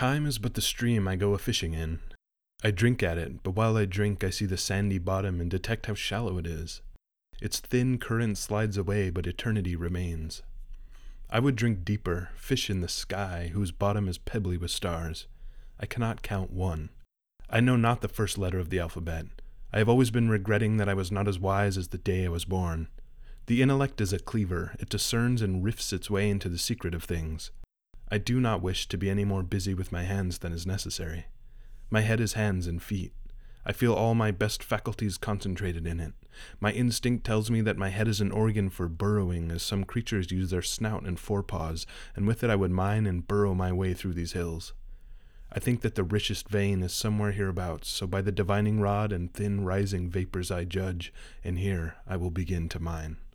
Time is but the stream I go a-fishing in. I drink at it, but while I drink I see the sandy bottom and detect how shallow it is. Its thin current slides away, but eternity remains. I would drink deeper, fish in the sky, whose bottom is pebbly with stars. I cannot count one. I know not the first letter of the alphabet. I have always been regretting that I was not as wise as the day I was born. The intellect is a cleaver. It discerns and rifts its way into the secret of things. I do not wish to be any more busy with my hands than is necessary. My head is hands and feet. I feel all my best faculties concentrated in it. My instinct tells me that my head is an organ for burrowing, as some creatures use their snout and forepaws, and with it I would mine and burrow my way through these hills. I think that the richest vein is somewhere hereabouts, so by the divining rod and thin rising vapors I judge, and here I will begin to mine.